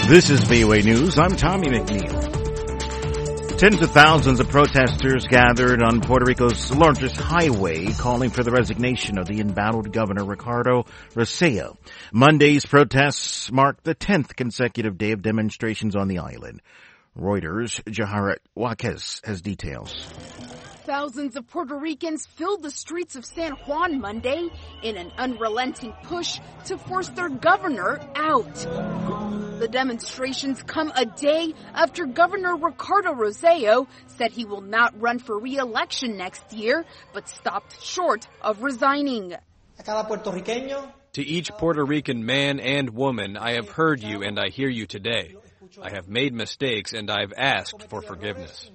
This is VOA News. I'm Tommy McNeil. Tens of thousands of protesters gathered on Puerto Rico's largest highway calling for the resignation of the embattled governor Ricardo Rosselló. Monday's protests marked the 10th consecutive day of demonstrations on the island. Reuters' Jaharet Waquez has details. Thousands of Puerto Ricans filled the streets of San Juan Monday in an unrelenting push to force their governor out. The demonstrations come a day after Governor Ricardo Rosselló said he will not run for re-election next year, but stopped short of resigning. To each Puerto Rican man and woman, I have heard you and I hear you today. I have made mistakes and I've asked for forgiveness.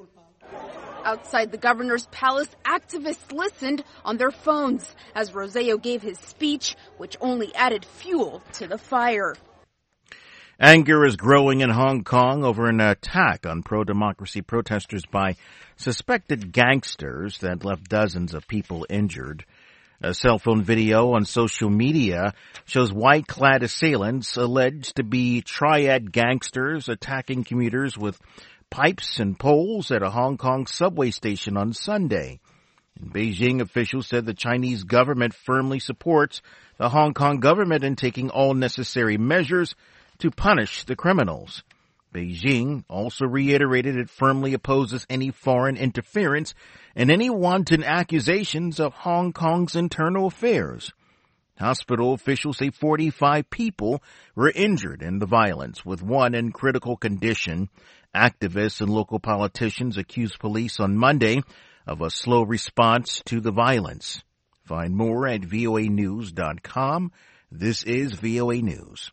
Outside the governor's palace, activists listened on their phones as Rosselló gave his speech, which only added fuel to the fire. Anger is growing in Hong Kong over an attack on pro-democracy protesters by suspected gangsters that left dozens of people injured. A cell phone video on social media shows white-clad assailants alleged to be triad gangsters attacking commuters with pipes and poles at a Hong Kong subway station on Sunday. Beijing officials said the Chinese government firmly supports the Hong Kong government in taking all necessary measures to punish the criminals. Beijing also reiterated it firmly opposes any foreign interference and any wanton accusations of Hong Kong's internal affairs. Hospital officials say 45 people were injured in the violence, with one in critical condition. Activists and local politicians accused police on Monday of a slow response to the violence. Find more at voanews.com. This is VOA News.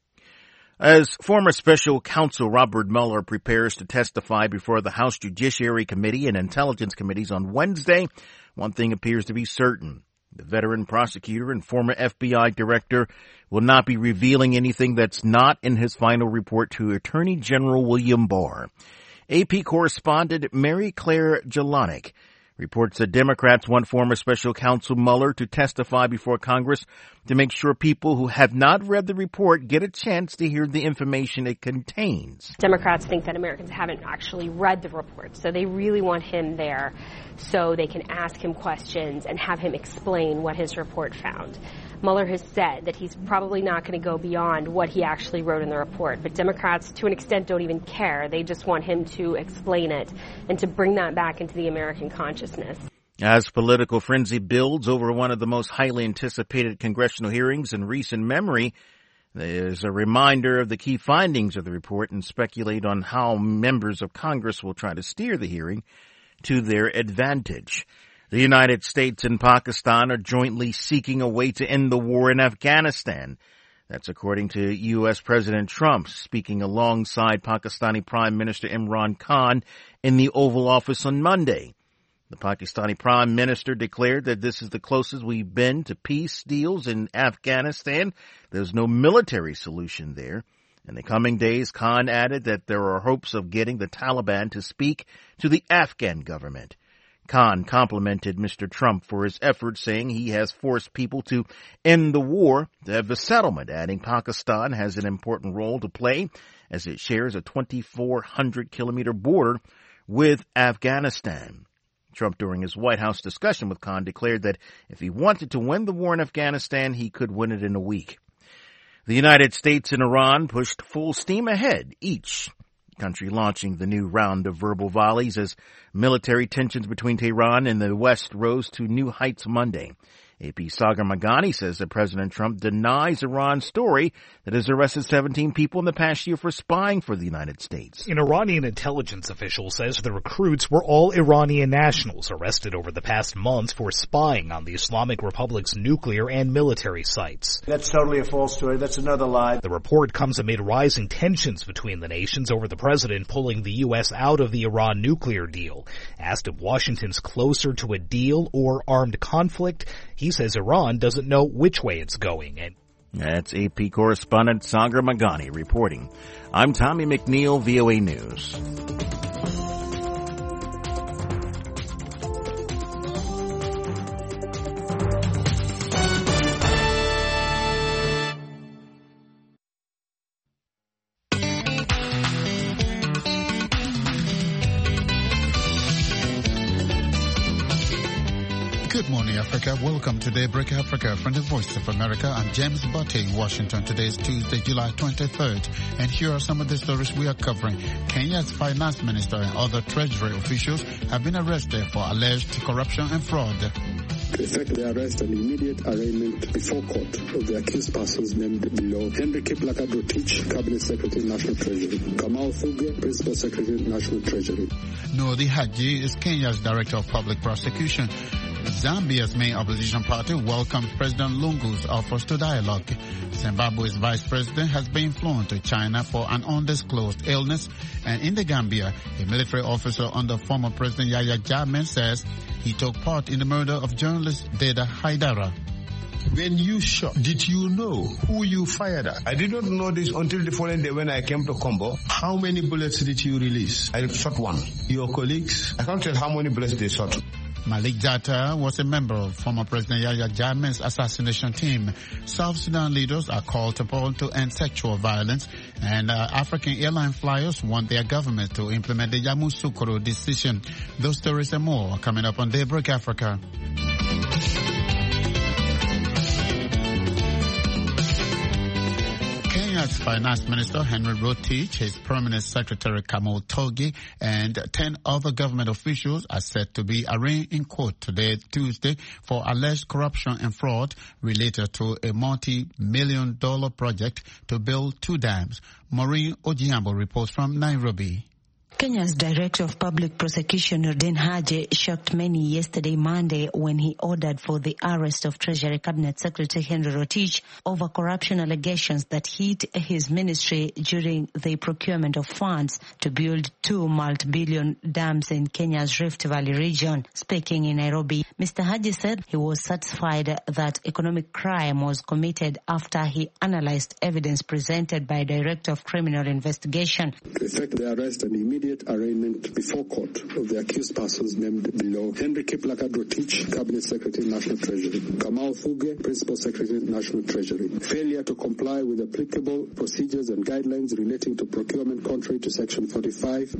As former special counsel Robert Mueller prepares to testify before the House Judiciary Committee and Intelligence Committees on Wednesday, one thing appears to be certain. The veteran prosecutor and former FBI director will not be revealing anything that's not in his final report to Attorney General William Barr. AP correspondent Mary Claire Jelinek reports that Democrats want former special counsel Mueller to testify before Congress to make sure people who have not read the report get a chance to hear the information it contains. Democrats think that Americans haven't actually read the report, so they really want him there so they can ask him questions and have him explain what his report found. Mueller has said that he's probably not going to go beyond what he actually wrote in the report, but Democrats, to an extent, don't even care. They just want him to explain it and to bring that back into the American consciousness. As political frenzy builds over one of the most highly anticipated congressional hearings in recent memory, there's a reminder of the key findings of the report and speculate on how members of Congress will try to steer the hearing to their advantage. The United States and Pakistan are jointly seeking a way to end the war in Afghanistan. That's according to U.S. President Trump, speaking alongside Pakistani Prime Minister Imran Khan in the Oval Office on Monday. The Pakistani Prime Minister declared that this is the closest we've been to peace deals in Afghanistan. There's no military solution there. In the coming days, Khan added that there are hopes of getting the Taliban to speak to the Afghan government. Khan complimented Mr. Trump for his efforts, saying he has forced people to end the war to have a settlement, adding Pakistan has an important role to play as it shares a 2,400-kilometer border with Afghanistan. Trump, during his White House discussion with Khan, declared that if he wanted to win the war in Afghanistan, he could win it in a week. The United States and Iran pushed full steam ahead, each country launching the new round of verbal volleys military tensions between Tehran and the West rose to new heights Monday. AP Sagar Meghani says that President Trump denies Iran's story that has arrested 17 people in the past year for spying for the United States. An Iranian intelligence official says the recruits were all Iranian nationals arrested over the past months for spying on the Islamic Republic's nuclear and military sites. That's totally a false story. That's another lie. The report comes amid rising tensions between the nations over the president pulling the U.S. out of the Iran nuclear deal. Asked if Washington's closer to a deal or armed conflict, he says Iran doesn't know which way it's going. And that's AP correspondent Sagar Meghani reporting. I'm Tommy McNeil, VOA News. Good morning, Africa. Welcome to Daybreak Africa from the Voice of America. I'm James Butte in Washington. Today is Tuesday, July 23rd. And here are some of the stories we are covering. Kenya's finance minister and other treasury officials have been arrested for alleged corruption and fraud. To effect the arrest and immediate arraignment before court of the accused persons named below: Henry Kiplagat-Rotich, Cabinet Secretary, National Treasury; Kamau Thuge, Principal Secretary, National Treasury. Nodi Haji is Kenya's Director of Public Prosecution. Zambia's main opposition party welcomes President Lungu's offers to dialogue. Zimbabwe's vice president has been flown to China for an undisclosed illness. And in the Gambia, a military officer under former President Yahya Jammeh says he took part in the murder of journalist Deda Haidara. When you shot, did you know who you fired at? I did not know this until the following day when I came to Combo. How many bullets did you release? I shot one. Your colleagues? I can't tell how many bullets they shot. Malik Jatta was a member of former President Yahya Jammeh's assassination team. South Sudan leaders are called upon to end sexual violence, and African airline flyers want their government to implement the Yamoussoukro decision. Those stories and more are coming up on Daybreak Africa. Kenya's Finance Minister Henry Rotich, his Permanent Secretary Kamau Thuge, and 10 other government officials are set to be arraigned in court today, Tuesday, for alleged corruption and fraud related to a multi-million-dollar project to build 2 dams. Maureen Ojiambo reports from Nairobi. Kenya's Director of Public Prosecution, Nordin Haji, shocked many yesterday Monday when he ordered for the arrest of Treasury Cabinet Secretary Henry Rotich over corruption allegations that hit his ministry during the procurement of funds to build 2 multi-billion dams in Kenya's Rift Valley region. Speaking in Nairobi, Mr. Haji said he was satisfied that economic crime was committed after he analyzed evidence presented by Director of Criminal Investigation. To effect the arrest and immediate arraignment before court of the accused persons named below: Henry Kiplagat-Rotich, Cabinet Secretary, National Treasury; Kamau Thuge, Principal Secretary, National Treasury. Failure to comply with applicable procedures and guidelines relating to procurement contrary to Section 45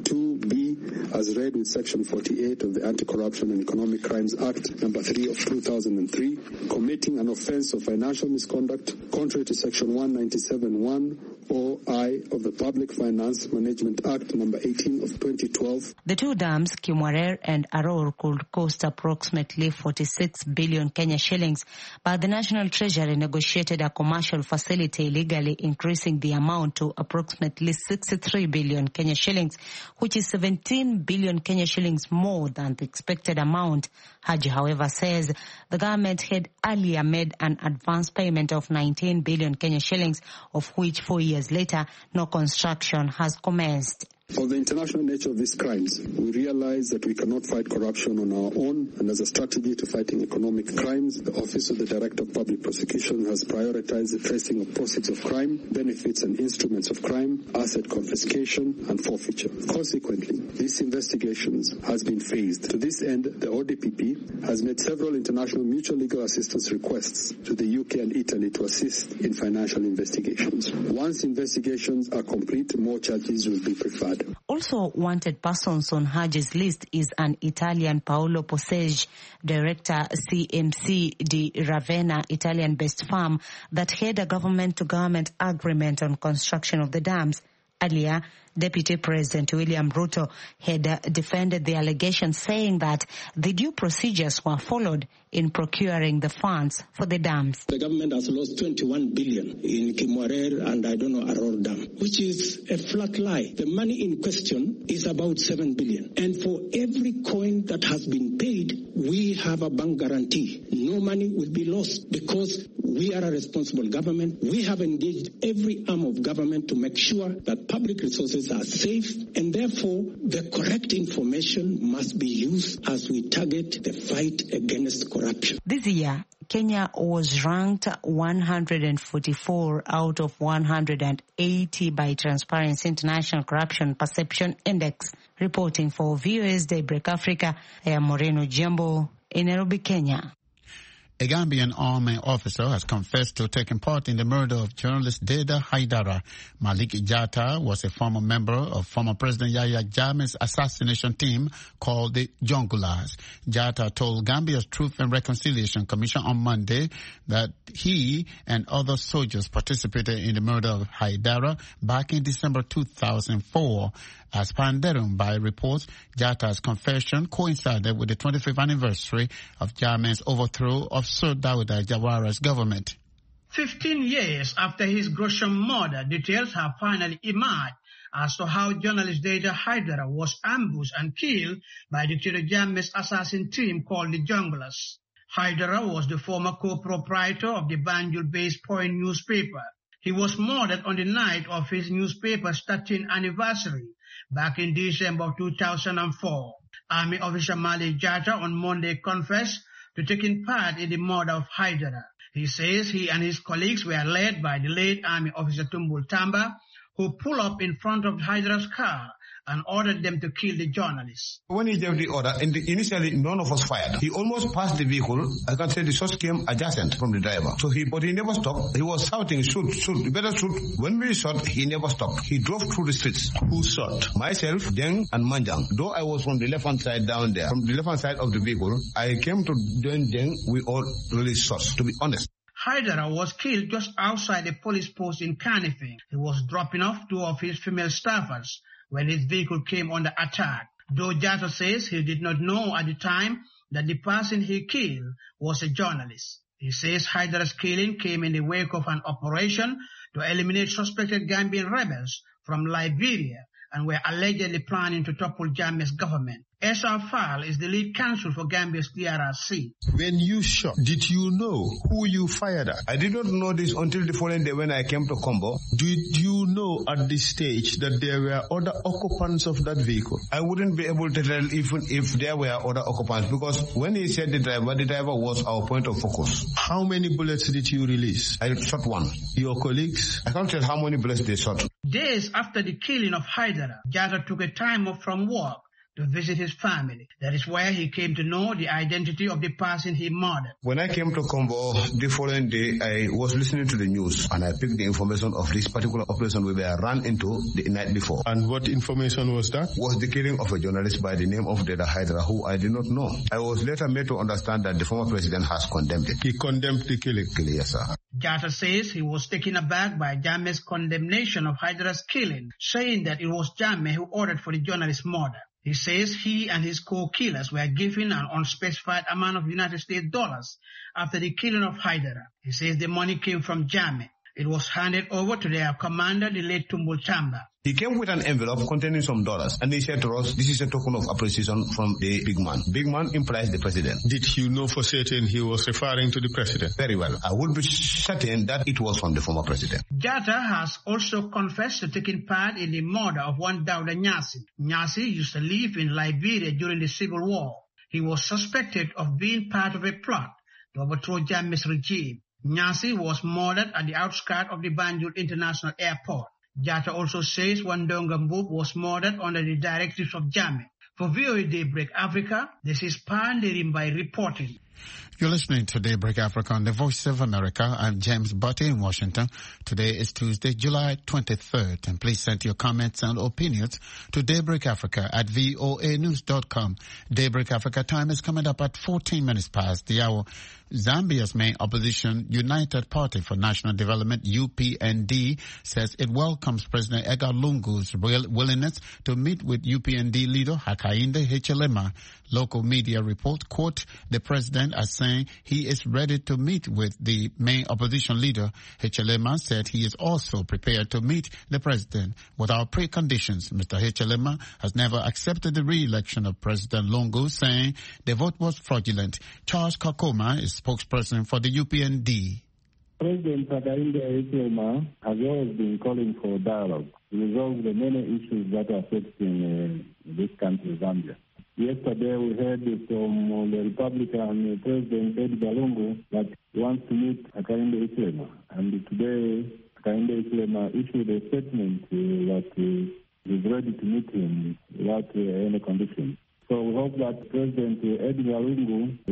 2B as read with Section 48 of the Anti-Corruption and Economic Crimes Act No. 3 of 2003, committing an offense of financial misconduct contrary to Section 197(1) or I of the Public Finance Management Act No. 18 of 2012. The 2 dams, Kimwarer and Aror, could cost approximately 46 billion Kenya shillings, but the National Treasury negotiated a commercial facility illegally, increasing the amount to approximately 63 billion Kenya shillings, which is 17 billion Kenya shillings more than the expected amount. Haji, however, says the government had earlier made an advance payment of 19 billion Kenya shillings, of which 4 years later, no construction has commenced. Of the international nature of these crimes, we realize that we cannot fight corruption on our own, and as a strategy to fighting economic crimes, the Office of the Director of Public Prosecution has prioritized the tracing of proceeds of crime, benefits and instruments of crime, asset confiscation and forfeiture. Consequently, these investigations has been phased. To this end, the ODPP has made several international mutual legal assistance requests to the UK and Italy to assist in financial investigations. Once investigations are complete, more charges will be preferred. Also wanted persons on Haji's list is an Italian Paolo Possege, Director CMC di Ravenna, Italian-based firm that had a government-to-government agreement on construction of the dams. Earlier, Deputy President William Ruto had defended the allegation, saying that the due procedures were followed in procuring the funds for the dams. The government has lost 21 billion in Kimwarer and Aror Dam, which is a flat lie. The money in question is about 7 billion. And for every coin that has been paid, we have a bank guarantee. No money will be lost because we are a responsible government. We have engaged every arm of government to make sure that public resources are safe, and therefore the correct information must be used as we target the fight against corruption. This year, Kenya was ranked 144 out of 180 by Transparency International Corruption Perception Index. Reporting for VOA's Daybreak Africa, I am Moreno Jumbo in Nairobi, Kenya. A Gambian army officer has confessed to taking part in the murder of journalist Deda Haidara. Malik Jatta was a former member of former President Yahya Jammeh's assassination team called the Jongulars. Jatta told Gambia's Truth and Reconciliation Commission on Monday that he and other soldiers participated in the murder of Haidara back in December 2004. As panderum by reports, Jatta's confession coincided with the 25th anniversary of Jammeh's overthrow of Sir Dawda Jawara's government. 15 years after his gruesome murder, details have finally emerged as to how journalist Deda Haidara was ambushed and killed by Dictator Jammeh's assassin team called the Junglers. Haidara was the former co-proprietor of the Banjul-based Point newspaper. He was murdered on the night of his newspaper's 13th anniversary back in December of 2004. Army officer Malik Jatta on Monday confessed to taking part in the murder of Haidara. He says he and his colleagues were led by the late Army officer Tumbul Tamba, who pulled up in front of Haidara's car and ordered them to kill the journalists. When he gave the order, initially none of us fired. He almost passed the vehicle. I can say the shots came adjacent from the driver. But he never stopped. He was shouting, shoot, shoot, you better shoot. When we shot, he never stopped. He drove through the streets. Who shot? Myself, Deng, and Manjang. Though I was from the left-hand side down there, from the left-hand side of the vehicle, I came to join Deng. We all released shots, to be honest. Haidara was killed just outside a police post in Kanifing. He was dropping off two of his female staffers when his vehicle came under attack. Though Jatta says he did not know at the time that the person he killed was a journalist. He says Haidara's killing came in the wake of an operation to eliminate suspected Gambian rebels from Liberia and were allegedly planning to topple Jammeh's government. Esa Fall is the lead counsel for Gambia's DRRC. When you shot, did you know who you fired at? I did not know this until the following day when I came to Combo. Did you know at this stage that there were other occupants of that vehicle? I wouldn't be able to tell even if there were other occupants, because when he said the driver was our point of focus. How many bullets did you release? I shot one. Your colleagues? I can't tell how many bullets they shot. Days after the killing of Haidara, Jatta took a time off from work to visit his family. That is where he came to know the identity of the person he murdered. When I came to Combo the following day, I was listening to the news and I picked the information of this particular operation we were run into the night before. And what information was that? Was the killing of a journalist by the name of Deda Haidara, who I did not know. I was later made to understand that the former president has condemned it. He condemned the killing? Yes, sir. Jatta says he was taken aback by Jammeh's condemnation of Haidara's killing, saying that it was Jammeh who ordered for the journalist's murder. He says he and his co-killers were given an unspecified amount of United States dollars after the killing of Haidara. He says the money came from Jammeh. It was handed over to their commander, the late Tumbul Tamba. He came with an envelope containing some dollars, and he said to us, this is a token of appreciation from the big man. Big man implies the president. Did you know for certain he was referring to the president? Very well. I would be certain that it was from the former president. Jatta has also confessed to taking part in the murder of one Dawda Nyasi. Nyasi used to live in Liberia during the Civil War. He was suspected of being part of a plot to overthrow Jammeh's regime. Nyasi was murdered at the outskirts of the Banjul International Airport. Jatta also says Wandonga Mbub was murdered under the directives of Jammeh. For VOA Daybreak Africa, this is Pandirimbai reporting. You're listening to Daybreak Africa on the Voice of America. I'm James Butty in Washington. Today is Tuesday, July 23rd. And please send your comments and opinions to Daybreak Africa at voanews.com. Daybreak Africa time is coming up at 14 minutes past the hour. Zambia's main opposition, United Party for National Development, UPND, says it welcomes President Edgar Lungu's willingness to meet with UPND leader Hakainde Hichilema. Local media report, quote, the president as saying he is ready to meet with the main opposition leader. Hichilema said he is also prepared to meet the president without preconditions. Mr. Hichilema has never accepted the re-election of President Lungu, saying the vote was fraudulent. Charles Kakoma is spokesperson for the UPND. President Hakainde Hichilema has always been calling for dialogue to resolve the many issues that are affecting this country, Zambia. Yesterday we heard from the Republican President Edgar Lungu that he wants to meet Hakainde Hichilema. And today Hakainde Hichilema issued a statement that he is ready to meet him without any conditions. So we hope that President Edgar Lungu will visit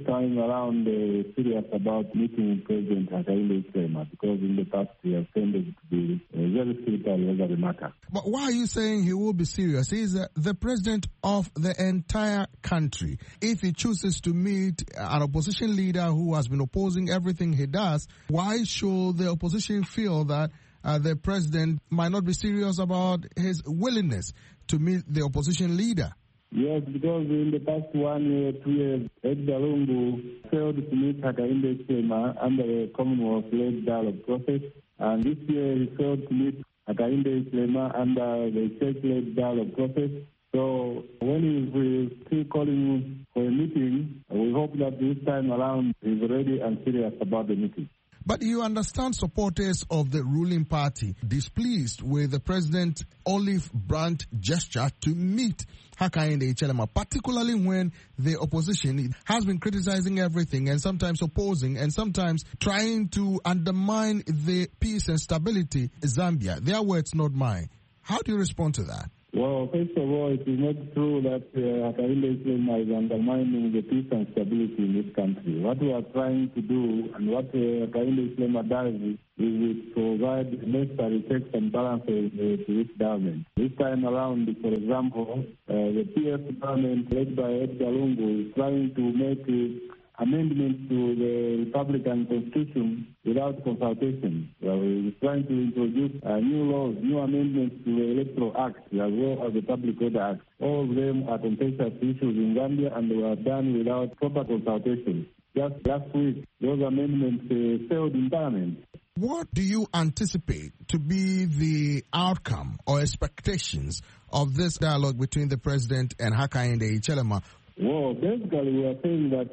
time around serious about meeting President Hakainde Hichilema, because in the past he has tended to be very critical over the matter. But why are you saying he will be serious? He is the president of the entire country. If he chooses to meet an opposition leader who has been opposing everything he does, why should the opposition feel that the president might not be serious about his willingness to meet the opposition leader? Yes, because in the past 1 year, 2 years, Edgar Lungu failed to meet Hakainde Hichilema under the Commonwealth-led dialogue process, and this year he failed to meet Hakainde Hichilema under the church-led dialogue process. So when he's still calling for a meeting, we hope that this time around he's ready and serious about the meeting. But you understand supporters of the ruling party displeased with the president's olive branch gesture to meet Hakainde Hichilema, particularly when the opposition has been criticizing everything and sometimes opposing and sometimes trying to undermine the peace and stability in Zambia. Their words, not mine. How do you respond to that? Well, first of all, it is not true that Hakainde Hichilema is undermining the peace and stability in this country. What we are trying to do and what Hakainde Hichilema does is provide necessary checks and balances to this government. This time around, for example, the PS government led by Edgar Lungu is trying to make amendments to the Republican Constitution without consultation. He's trying to introduce new laws, new amendments to the Electoral Act as well as the Public Order Act. All of them are contentious issues in Zambia and they were done without proper consultation. Just last week, those amendments failed in Parliament. What do you anticipate to be the outcome or expectations of this dialogue between the president and Hakainde Hichilema? Well, basically we are saying that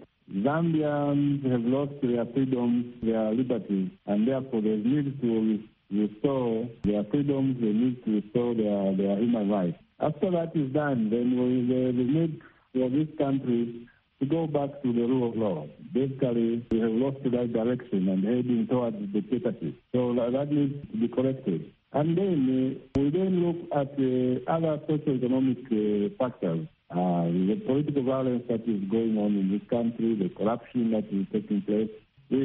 Zambians have lost their freedoms, their liberties, and therefore they need to restore their freedoms, they need to restore their human rights. After that is done, then we need for this country to go back to the rule of law. Basically, we have lost the right direction and heading towards dictatorship. So that needs to be corrected. And then we then look at other socio-economic factors. The political violence that is going on in this country, the corruption that is taking place. We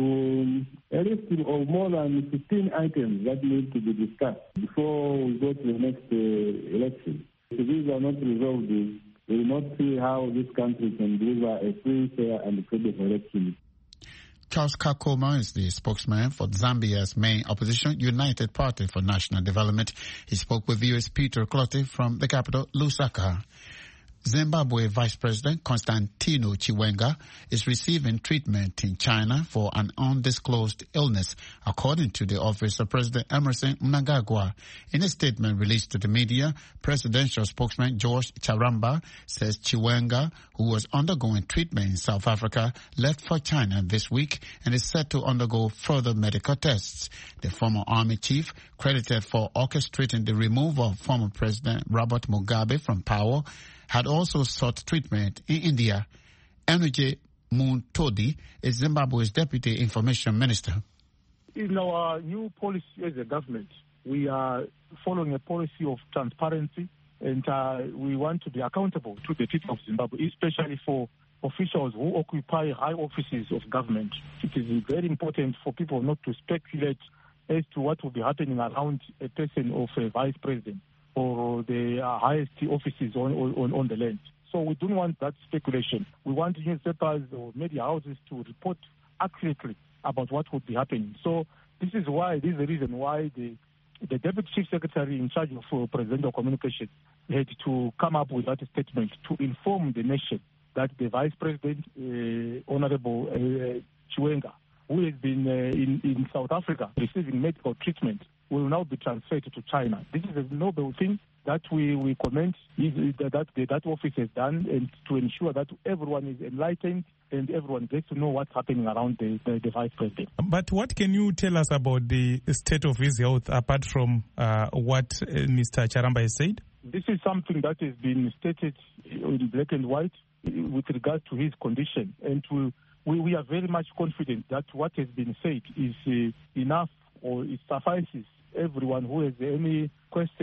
have a list of more than 15 items that need to be discussed before we go to the next election. If these are not resolved, we will not see how this country can deliver a free, fair, and credible election. Charles Kakoma is the spokesman for Zambia's main opposition, United Party for National Development. He spoke with US Peter Clottey from the capital, Lusaka. Zimbabwe Vice President Constantino Chiwenga is receiving treatment in China for an undisclosed illness, according to the office of President Emerson Mnangagwa. In a statement released to the media, presidential spokesman George Charamba says Chiwenga, who was undergoing treatment in South Africa, left for China this week and is set to undergo further medical tests. The former army chief, credited for orchestrating the removal of former President Robert Mugabe from power, had also sought treatment in India. Energy Muntodi is Zimbabwe's Deputy Information Minister. In our new policy as a government, we are following a policy of transparency, and we want to be accountable to the people of Zimbabwe, especially for officials who occupy high offices of government. It is very important for people not to speculate as to what will be happening around a person of a vice president or the highest offices on the land. So we don't want that speculation. We want newspapers or media houses to report accurately about what would be happening. So this is the reason why the Deputy Chief Secretary in charge of presidential communication had to come up with that statement to inform the nation that the Vice President, Honorable Chiwenga, who has been in South Africa receiving medical treatment, will now be transferred to China. This is a noble thing that we commend that office has done, and to ensure that everyone is enlightened and everyone gets to know what's happening around the Vice President. But what can you tell us about the state of his health apart from what Mr. Charamba has said? This is something that has been stated in black and white with regard to his condition, and we are very much confident that what has been said is enough, or it suffices everyone who has any question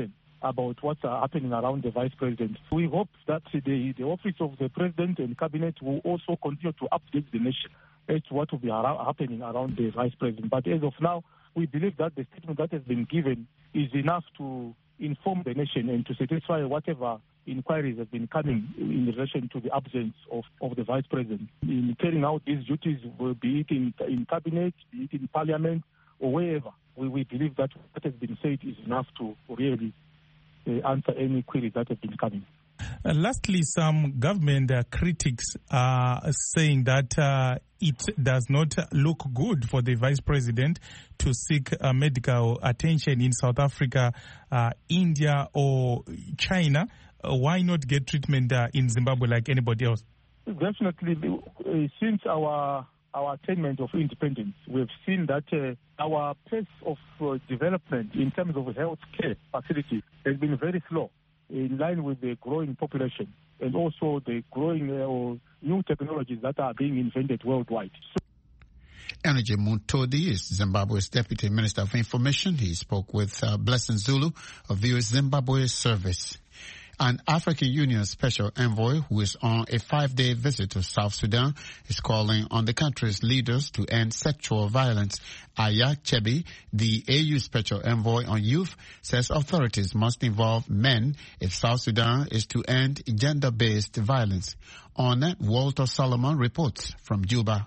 about what's happening around the vice president. We hope that the office of the president and cabinet will also continue to update the nation as to what will be happening around the vice president. But as of now, we believe that the statement that has been given is enough to inform the nation and to satisfy whatever inquiries have been coming in relation to the absence of the vice president. In carrying out these duties, be it in cabinet, be it in parliament, or wherever, we believe that what has been said is enough to really answer any queries that have been coming. Lastly, some government critics are saying that it does not look good for the vice president to seek medical attention in South Africa, India, or China. Why not get treatment in Zimbabwe like anybody else? Definitely, since our attainment of independence, we've seen that our pace of development in terms of health care facilities has been very slow, in line with the growing population and also the growing new technologies that are being invented worldwide. Energy Muntodi is Zimbabwe's Deputy Minister of Information. He spoke with Blessing Zulu of the Zimbabwe Service. An African Union Special Envoy who is on a 5-day visit to South Sudan is calling on the country's leaders to end sexual violence. Aya Chebi, the AU Special Envoy on Youth, says authorities must involve men if South Sudan is to end gender-based violence. On that, Walter Solomon reports from Juba.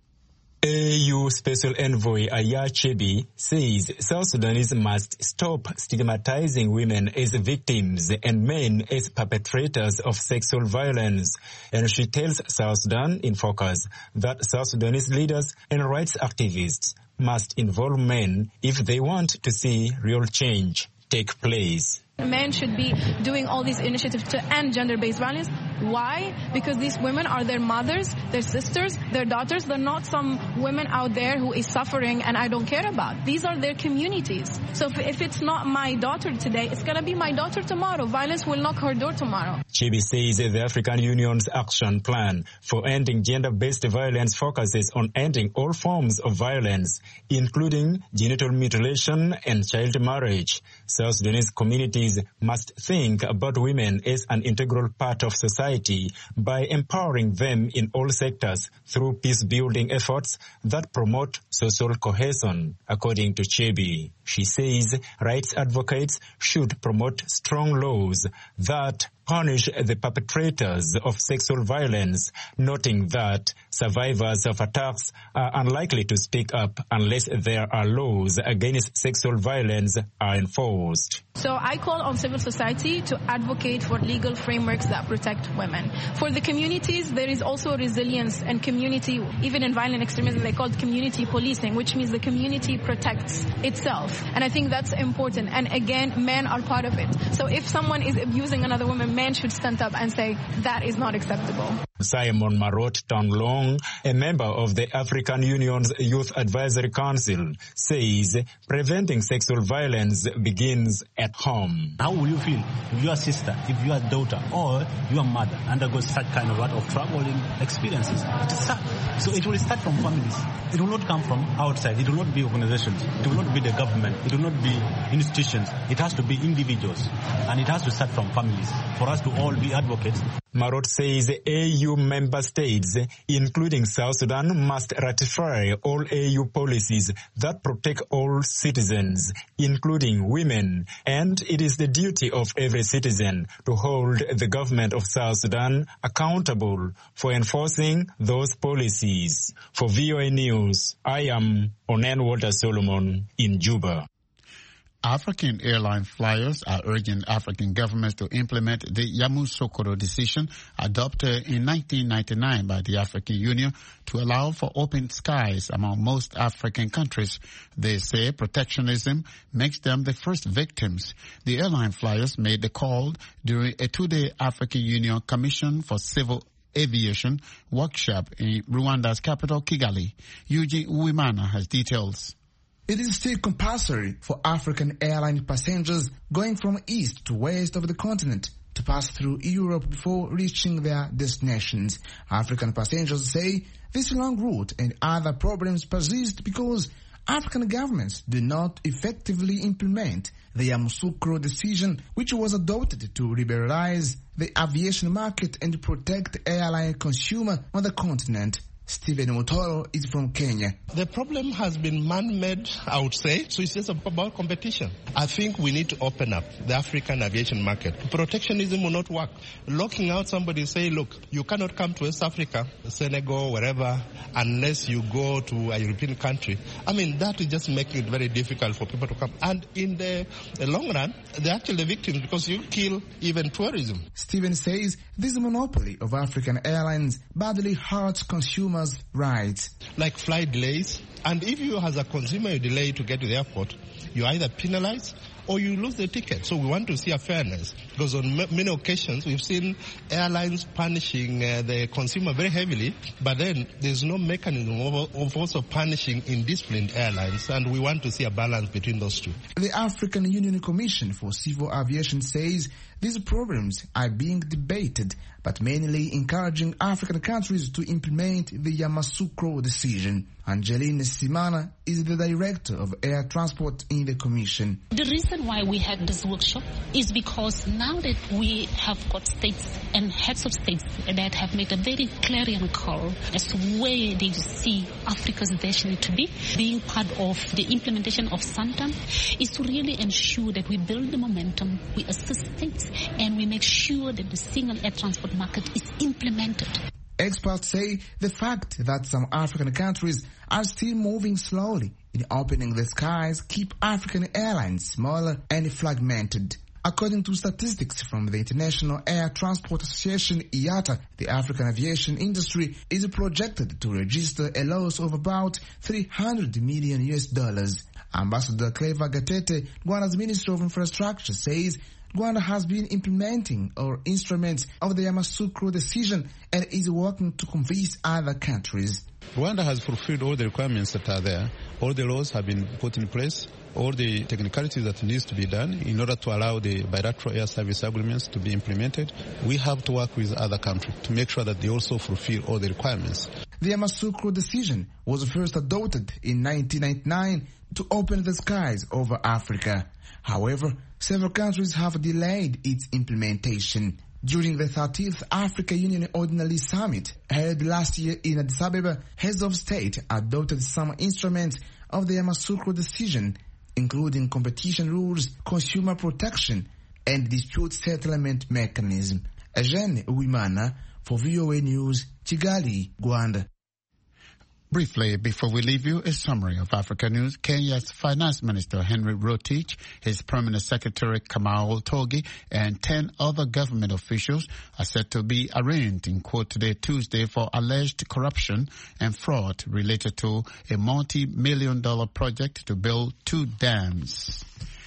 AU Special Envoy Aya Chebi says South Sudanese must stop stigmatizing women as victims and men as perpetrators of sexual violence. And she tells South Sudan in Focus that South Sudanese leaders and rights activists must involve men if they want to see real change take place. Men should be doing all these initiatives to end gender-based violence. Why? Because these women are their mothers, their sisters, their daughters. They're not some women out there who is suffering and I don't care about. These are their communities. So if it's not my daughter today, it's going to be my daughter tomorrow. Violence will knock her door tomorrow. Chebi says the African Union's action plan for ending gender-based violence focuses on ending all forms of violence, including genital mutilation and child marriage. South Sudanese communities must think about women as an integral part of society by empowering them in all sectors through peace-building efforts that promote social cohesion. According to Chebi, she says rights advocates should promote strong laws that punish the perpetrators of sexual violence, noting that survivors of attacks are unlikely to speak up unless there are laws against sexual violence are enforced. So I call on civil society to advocate for legal frameworks that protect women. For the communities, there is also resilience and community, even in violent extremism, they call it community policing, which means the community protects itself. And I think that's important. And again, men are part of it. So if someone is abusing another woman, men should stand up and say that is not acceptable. Simon Marot Tonglong, a member of the African Union's Youth Advisory Council, says preventing sexual violence begins at home. How will you feel if your sister, if your daughter, or your mother undergoes such kind of troubling experiences? It is sad. So it will start from families. It will not come from outside. It will not be organizations. It will not be the government. It will not be institutions. It has to be individuals. And it has to start from families for us to all be advocates. Marot says AU member states, including South Sudan, must ratify all AU policies that protect all citizens, including women, and it is the duty of every citizen to hold the government of South Sudan accountable for enforcing those policies. For VOA News, I am Onen Walter Solomon in Juba. African airline flyers are urging African governments to implement the Yamoussoukro decision adopted in 1999 by the African Union to allow for open skies among most African countries. They say protectionism makes them the first victims. The airline flyers made the call during a 2-day African Union Commission for Civil Aviation workshop in Rwanda's capital, Kigali. Eugene Uwimana has details. It is still compulsory for African airline passengers going from east to west of the continent to pass through Europe before reaching their destinations. African passengers say this long route and other problems persist because African governments do not effectively implement the Yamoussoukro decision, which was adopted to liberalize the aviation market and protect airline consumers on the continent. Stephen Mutoro is from Kenya. The problem has been man-made, I would say, so it's just about competition. I think we need to open up the African aviation market. Protectionism will not work. Locking out somebody, say, look, you cannot come to West Africa, Senegal, wherever, unless you go to a European country. I mean, that is just making it very difficult for people to come. And in the long run, they're actually the victims because you kill even tourism. Stephen says this monopoly of African airlines badly hurts consumers' rights. Like flight delays, and if you as a consumer you delay to get to the airport, you either penalize or you lose the ticket. So we want to see a fairness, because on many occasions we've seen airlines punishing the consumer very heavily, but then there's no mechanism of also punishing indisciplined airlines, and we want to see a balance between those two. The African Union Commission for Civil Aviation says these problems are being debated, but mainly encouraging African countries to implement the Yamoussoukro decision. Angeline Simana is the director of air transport in the commission. The reason why we had this workshop is because now that we have got states and heads of states that have made a very clarion call as to where they see Africa's vision to be, being part of the implementation of SANTAM is to really ensure that we build the momentum, we assist states, and we make sure that the single air transport market is implemented. Experts say the fact that some African countries are still moving slowly in opening the skies keep African airlines smaller and fragmented. According to statistics from the International Air Transport Association, IATA, the African aviation industry is projected to register a loss of about $300 million. Ambassador Clever Gatete, Rwanda's Minister of Infrastructure, says Rwanda has been implementing our instruments of the Yamoussoukro decision and is working to convince other countries. Rwanda has fulfilled all the requirements that are there. All the laws have been put in place. All the technicalities that needs to be done in order to allow the bilateral air service agreements to be implemented. We have to work with other countries to make sure that they also fulfill all the requirements. The Yamoussoukro decision was first adopted in 1999 to open the skies over Africa. However, several countries have delayed its implementation. During the 30th Africa Union Ordinary Summit held last year in Addis Ababa, heads of state adopted some instruments of the Yamoussoukro decision, including competition rules, consumer protection, and dispute settlement mechanism. Eugene Uwimana for VOA News, Kigali, Rwanda. Briefly, before we leave you, a summary of Africa news. Kenya's Finance Minister Henry Rotich, his Permanent Secretary Kamau Togi, and 10 other government officials are set to be arraigned in court today, Tuesday, for alleged corruption and fraud related to a multi-million-dollar project to build 2 dams.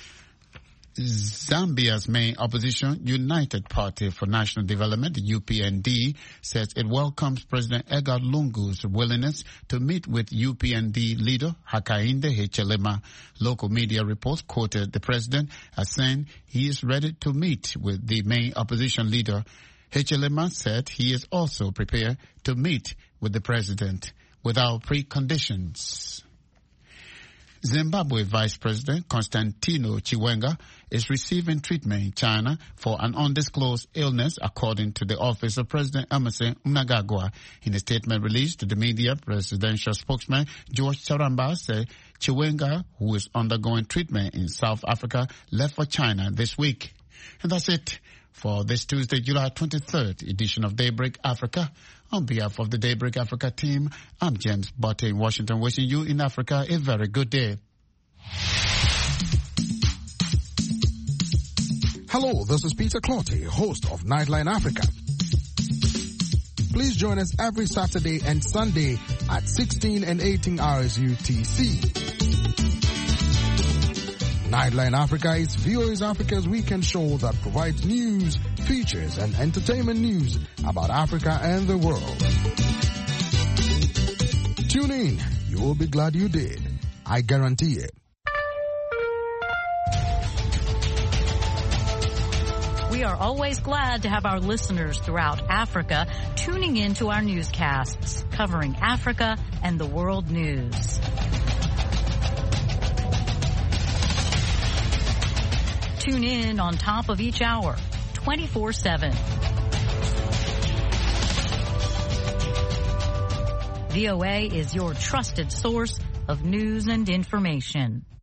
Zambia's main opposition, United Party for National Development, UPND, says it welcomes President Edgar Lungu's willingness to meet with UPND leader Hakainde Hichilema. Local media reports quoted the president as saying he is ready to meet with the main opposition leader. Hichilema said he is also prepared to meet with the president without preconditions. Zimbabwe Vice President Constantino Chiwenga is receiving treatment in China for an undisclosed illness, according to the office of President Emmerson Mnangagwa. In a statement released to the media, presidential spokesman George Charamba said Chiwenga, who is undergoing treatment in South Africa, left for China this week. And that's it for this Tuesday, July 23rd edition of Daybreak Africa. On behalf of the Daybreak Africa team, I'm James Botte in Washington, wishing you in Africa a very good day. Hello, this is Peter Clotty, host of Nightline Africa. Please join us every Saturday and Sunday at 16 and 18 hours UTC. Nightline Africa is VOA Africa's weekend show that provides news, features, and entertainment news about Africa and the world. Tune in. You will be glad you did. I guarantee it. We are always glad to have our listeners throughout Africa tuning in to our newscasts covering Africa and the world news. Tune in on top of each hour, 24/7. VOA is your trusted source of news and information.